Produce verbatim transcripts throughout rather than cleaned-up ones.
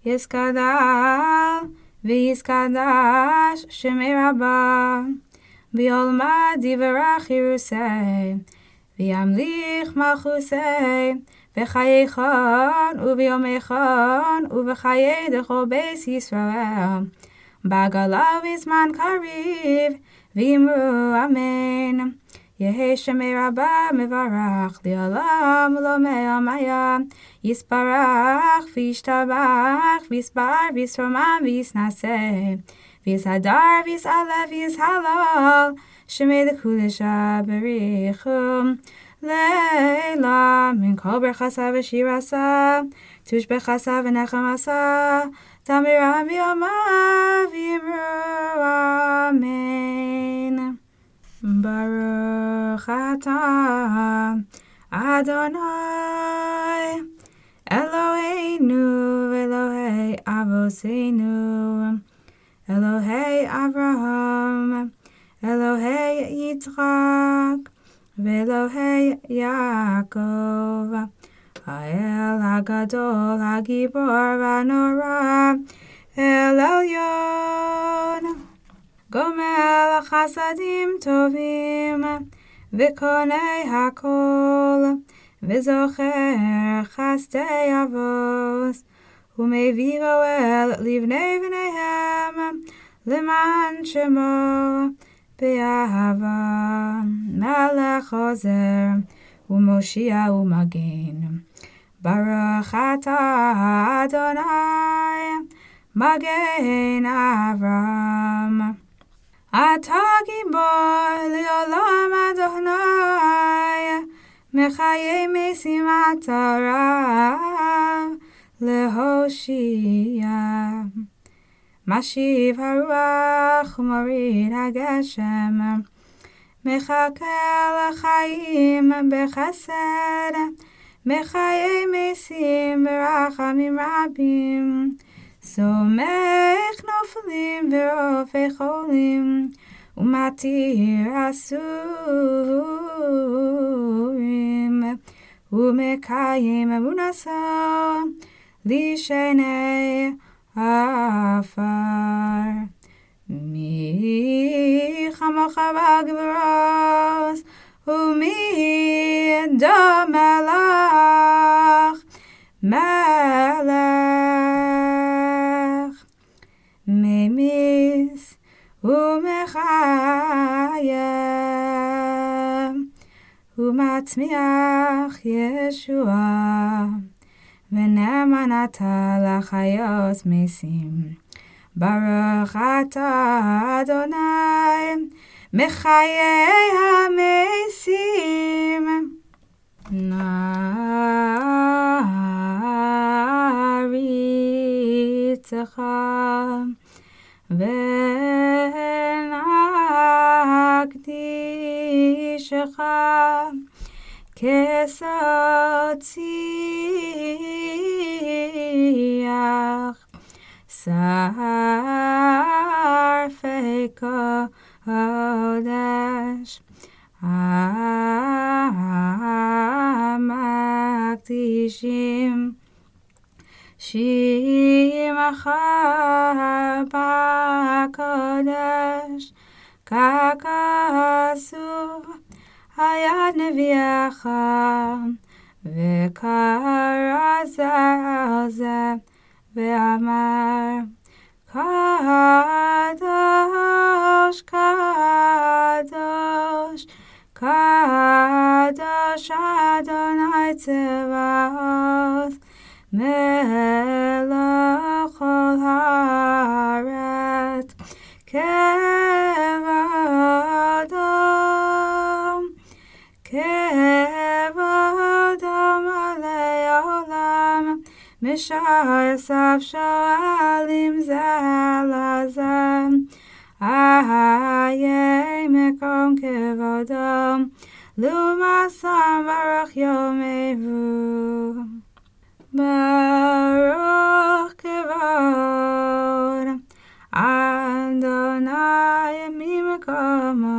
Yiskadal v'yiskadash shemei Rabba B'yolma divarach Yerusei v'yamlich malchusei v'chayechon u'v'yomechon u'v'chayei dechol beis Yisrael B'agala v'zman kariv v'imru amen Yehi shemei Rabba mevarach li'olam lo me'amaya Yisparach v'yishtabach v'yisbar v'yisroman v'yisnaseh v'yisadar v'yisalev v'yishalal shemei l'kulisha berichum leila min kol berchasa v'shirasa tush bechasa v'nechamasa tamira v'yoma v'yimru amen Baruch atah Adonai Eloheinu Elohei Avoseinu Elohei Avraham Elohei Yitzchak Ve'Elohei Yaakov Ha'el HaGadol HaGibor VaNorah El Elyon Gomel Chasadim Tovim V'konei Hakol V'zocher Chasdei Avos U'mevii Goel Livnei V'neihem L'man Shemo Be'ahava Melech Ozer U'moshia U'magen Baruch atah Adonai Magen Avram Atah Gibor Le'olam Adonai Mechayei Mesim Atah Lehoshia Mashiv Haruach U'morid HaGeshem Mechakel Chaim Bechesed Mechayei Mesim Berachamim Rabim Somech Noflim V'rofei Cholim U'matir Asurim U'mekayim Emunaso Lishenei Afar Mi Chamocha B'Gvuros U'mi Domelach Melech Memis U'mechayem U'matzmiach Yeshua V'ne'emanata l'chayos mesim Baruch atah Adonai Mechayei hamesim Na'aritzecha V'na'akdishecha Kesotziach Sarfei kodesh Amakdishim Shimacha b'kodesh Kakasu Hayad neviacha V'karazeh Ve'amar Kadosh, Kadosh, Kadosh Adonai Tzevaot Melech Kol Haaretz Kevadom Kevadom Alei Olam Mishar Sav Shoalim Zalazam Ahayei Mekom Kevodom Lumasam Baruch Yomevu Baruch Kevod Adonai Mimekomo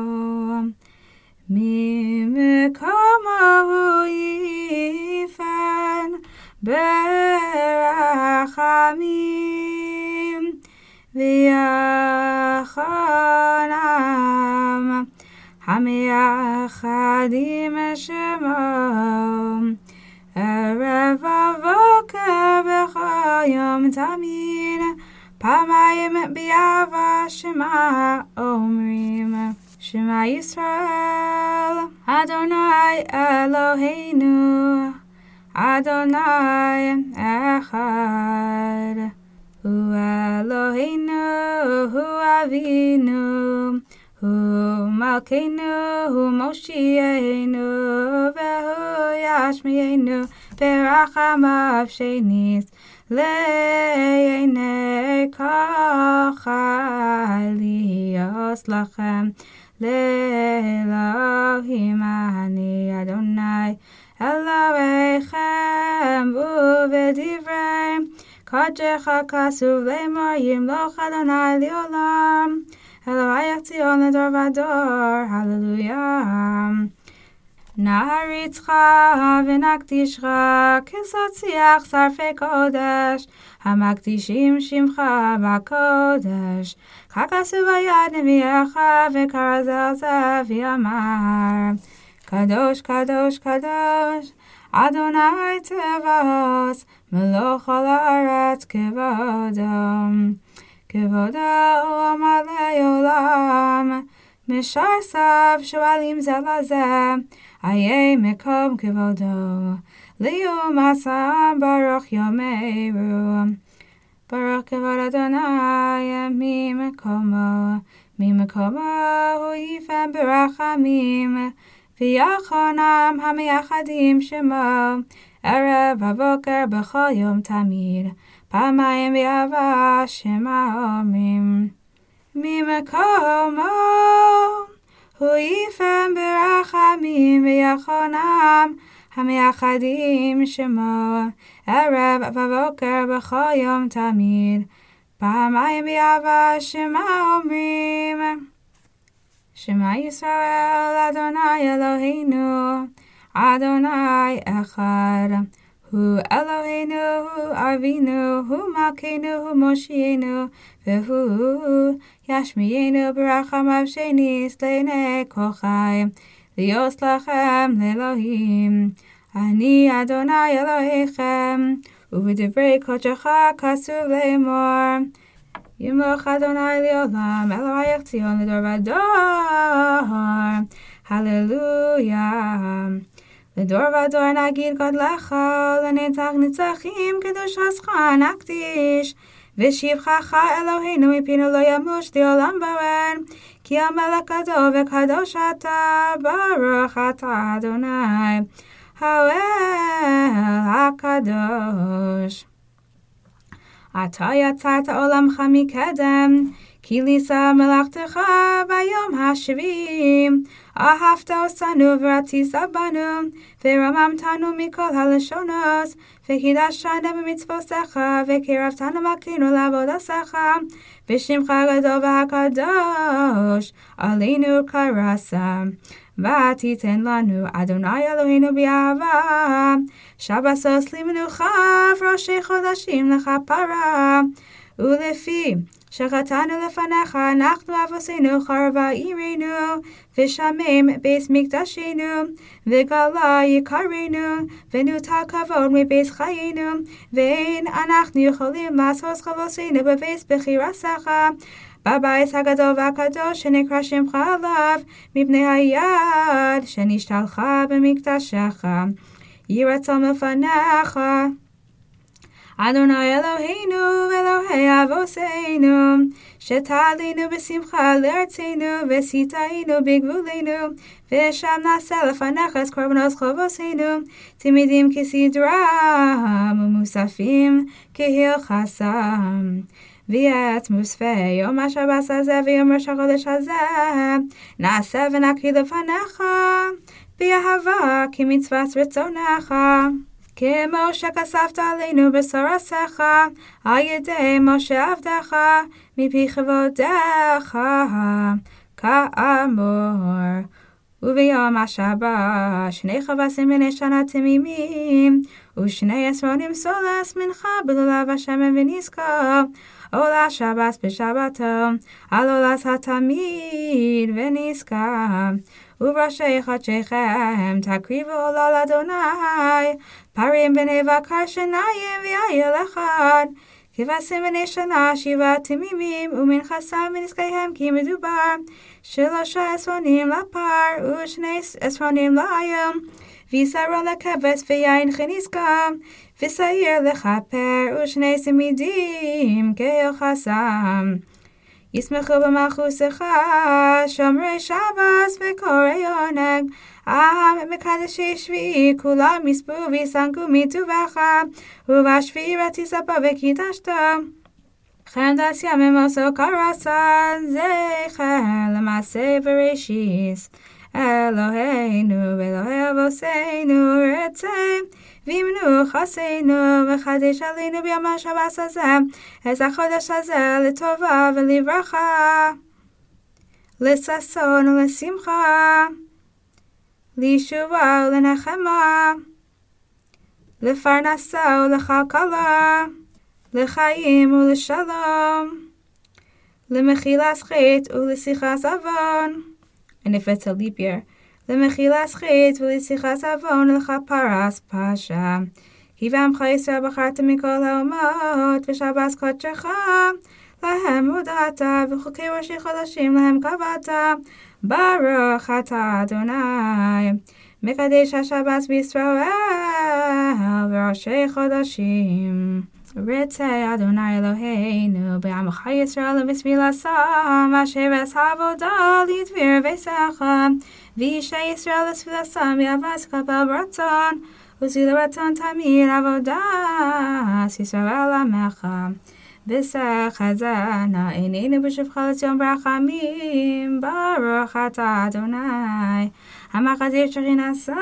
Mimekomo Yifen Beracham העמים ויחונם המייחדים שמם ערב ובוקר בכל יום תמיד פעמיים באהבה שמע אומרים שמע ישראל אדוני אלוהינו אדוני אחד הוא אלוהינו הוא אבינו הוא מלכנו הוא מושיענו והוא ישמיענו ברחמיו שניס לעיני כל חייליוס לכם לאלוהים אני אדוני אלוהיכם ובדברי קודשך כתוב לאמור ימלוך אדוני לעולם אלוהי ציון לדור ודור הללויה נעריצך ונקדישך כסוציח שרפי קודש המקדישים שמך בקודש ככתוב ביד נביאך וקרא זה על זה ויאמר קדוש קדוש קדוש אדוני צבאות מלוך כל הארץ כבודו כבודו מלא עולם משאר סף שואלים זה לזה איה מקום כבודו ליום עשם ברוך יאמרו ברוך כבוד אדוני ממקומו ממקומו הוא יפעם ברחמים ויחונם המייחדים שמו ערב ובוקר בכל יום תמיד פעמיים באהבה שמע אומרים ממקומו הוא יפעם ברחמים ויחונם המייחדים שמו ערב ובוקר בכל יום תמיד פעמיים באהבה שמע אומרים שמע ישראל אדוני אלוהינו אדוני אחד הוא אלוהינו הוא אבינו הוא מלכנו הוא מושיענו והוא ישמיענו ברחמיו שניס לעיני כל חי להיות לכם לאלוהים אני אדוני אלוהיכם ובדברי קודשך כתוב לאמור ימלוך אדוני לעולם אלוהי ציון לדור ודור הללויה לדור ודור נגיד גודלך לנצח נצחים קדוש שמך נקדיש ושבחך אלוהינו מפינו לא ימוש לעולם ועד כי המלך גדול וקדוש אתה ברוך אתה אדוני האל הקדוש אתה יצאת עולמך מקדם כי לישא מלאכתך ביום השביעי אהבת אותנו ורצית בנו ורוממתנו מכל הלשונות וקידשתנו במצוותיך וקירבתנו מלכנו לעבודתך בשמך הגדול והקדוש עלינו קראת ותיתן לנו אדוני אלוהינו באהבה שבתות למנוחה וראשי חודשים לכפרה ולפי שחטאנו לפניך אנחנו אבותינו חרבה עירנו ושמם בית מקדשנו וגלה יקרנו ונוטל כבוד מבית חיינו ואין אנחנו יכולים לעשות חובותינו בבית בחירתך בבית הגדול והקדוש שנקרא שמך עליו מפני היד שנשתלחה במקדשך יהי רצון לפניך אדוני אלוהינו ואלוהי אבותינו שתעלינו בשמחה לארצנו ושאתנו בגבולנו ושם נעשה לפניך את קורבנות חובותינו תמידים כסדרם ומוספים כהלכתם ואת מוספי יום השבת הזה ויום ראש החודש הזה נעשה ונקריא לפניך באהבה כמצוות רצונך כמו שכספת עלינו בשורתך על ידי משה עבדך מפי כבודך כאמור וביום השבת שני חבשים בני שנה תמימים, ושני עשרונים סולס מנחה בלולב השמן ונזכר, עולה שבת בשבתו, על עולת התמיד ונזכר. ובראשי חודשיכם תקריבו עולה לאדוני, פרים בני בקר שניים ויעיל אחד, כבשים בני שנה שבעה תמימים, ומנחסם בנזקיהם כי מדובר שלושה עשרונים לפר ושני עשרונים ליום, ויסרו לכבש ויין כנזקם, ושעיר לכפר ושני צמידים כיוחסם. ישמחו במלכותך שומרי שבס וקוראי עונג, מקדשי שביעי כולם יספו ויסנקו מטובך, ובשביעי תספר וקידשתו. חמדס ימים עשו קרסה, זכר למעשה בראשית. אלוהינו ואלוהי אבותינו רצה וימנו חסינו, וחדש עלינו ביום השבת הזה את החודש הזה לטובה ולברכה, לששון ולשמחה, לישועה ולנחמה, לפרנסה ולכלכלה, לחיים ולשלום, למחילת חטא ולשיחת עוון. And if it's a leap year, למחילת חטא ולשיחת עוון ולכפרת פשע. כי בעמך ישראל בחרת מכל האומות, ושבת קודשך להם הודעת, וחוקי ראשי חודשים להם קבעת. ברוך אתה אדוני, מקדש השבת בישראל וראשי חודשים. רצה אדוני אלוהינו בעמך ישראל ובתפילתם, אשר עש עבודה לדביר ביתך, ואישי ישראל לתפילתם יעבוד קבל ברצון, וזיל רצון תמיד עבודת ישראל עמך. בשך חזנה עינינו בשובך לציון ברחמים, ברוך אתה אדוני המחזיר שכינתו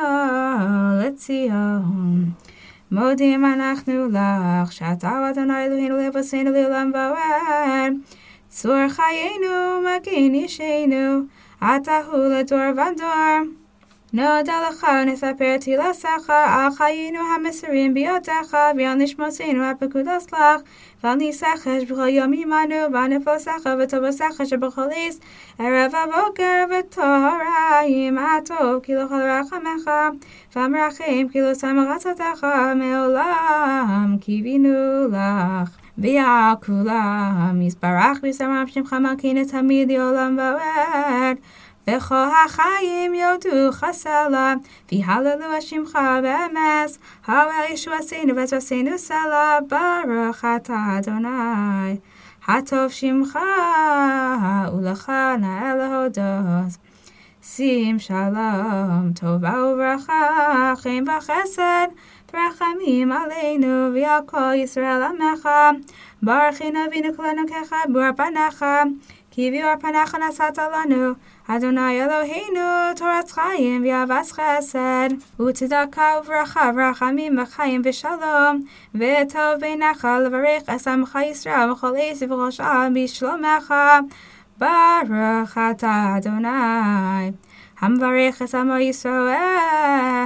לציון. מודים אנחנו לך שאתה אדוני אלוהינו לבשנו לעולם ועד, צור חיינו מגן אישנו, אתה הוא לדור ודור. נודע לך נספר תהילתך על חיינו המסורים בידך, ועל נשמותינו הפקודות לך, ועל ניסחש בכל יום עמנו, ועל נפלסך וטובתך שבכל עץ, ערב הבוקר וטהריים הטוב כי לא כל רחמך, והמרחם כי לא תמרצתך מעולם קיווינו לך. ועל כולם יסברך וישמח שמך מלכנו תמיד לעולם ועד, וכל החיים יודוך סלע, ויהללו שמך באמס, הרי ישועתנו ותעשינו סלע, ברוך אתה אדוני הטוב שמך ולך נאה להודות. שים שלום טובה וברכה, חיים וחסד ורחמים עלינו ועל כל ישראל עמך, ברכנו אבינו כולנו כאחד באור פניך, כי באור פניך נשאת לנו אדוני אלוהינו תורת חיים ואהבת חסד וצדקה וברכה ורחמים וחיים ושלום, וטוב בעיניך לברך את עמך ישראל וכל עץ וכל שעם בשלומך. ברוך אתה אדוני המברך את עמו ישראל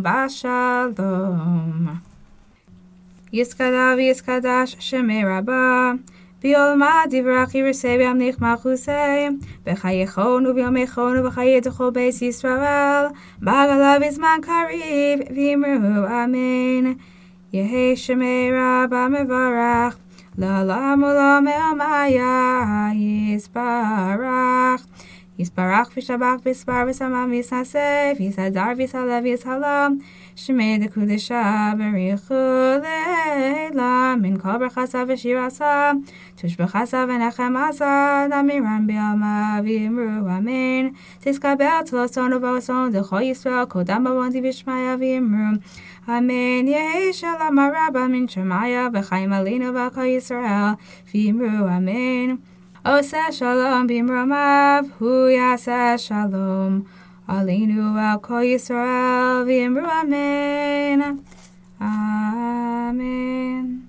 בשלום. יסקדה ויסקדש שמי רבה, ביולמה דברך ירסה בימליך מלכותי, בחייכון וביומכון ובחיי דכל בית ישראל, בעגלה בזמן קריב, ואמרו אמן. יהי שמי רבה מברך, לעולם ולעולמי עלמיה יסברך. יסברך ושבח ויסבר ושמם ויסנסה, ויסדר ויסלב ויסלם, שמי דקודשה בריחו לילה, מן כל ברכסה ושירסה, תושבחסה ונחמסה, נמירן בימה ואמרו אמן. תתקבל תלוסון וברצון דכל ישראל, קודם בבונתי ושמיה ואמרו אמן. יהי שלום הרבה מן שמיה, וחיים עלינו ועל כל ישראל, ואמרו אמן. עושה שלום במרומיו, הוא יעשה שלום עלינו ועל כל ישראל, ואמרו אמן. אמן.